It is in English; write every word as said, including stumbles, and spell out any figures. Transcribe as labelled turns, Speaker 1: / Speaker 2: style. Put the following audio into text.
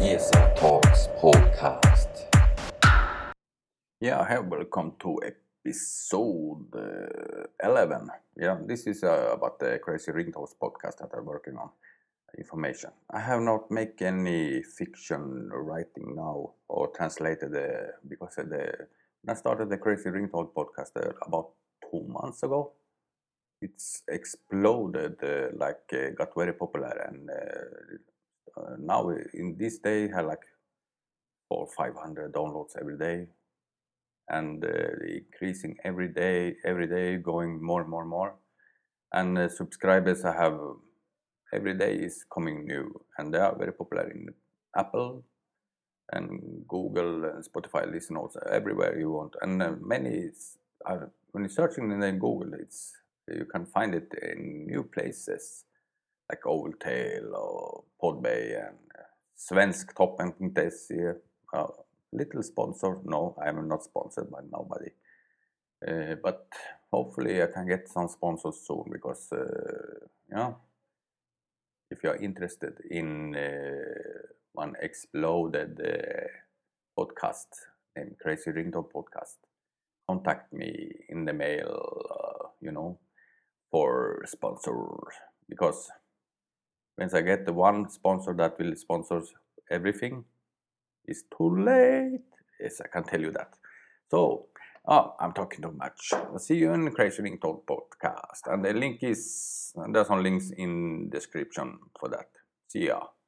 Speaker 1: E S L Talks podcast.
Speaker 2: Yeah, hey, welcome to episode uh, eleven. Yeah, this is uh, about the Crazy Ringtones podcast that I'm working on. Information. I have not made any fiction writing now or translated uh, because of the when I started the Crazy Ringtone podcast uh, about two months ago. It's exploded, uh, like uh, got very popular, and uh, uh, now in this day have like four five hundred downloads every day, and uh, increasing every day, every day, going more and more and more. And uh, subscribers I have every day is coming new, and they are very popular in Apple and Google and Spotify. Listen also everywhere you want, and uh, many are, when you're searching in Google, it's you can find it in new places like Overtale or Podbay and uh, Svensktoppen dot se. Uh, little sponsor. No, I am not sponsored by nobody. Uh, but hopefully I can get some sponsors soon because, uh, yeah, if you're interested in uh, one exploded uh, podcast named Crazy Ringtone Podcast, contact me in the mail, uh, you know, for sponsor, because once I get the one sponsor that will sponsor everything, it's too late. Yes, I can tell you that. So, oh, I'm talking too much. I'll see you in the Crazy Ringtone podcast. And the link is, there's some links in description for that. See ya.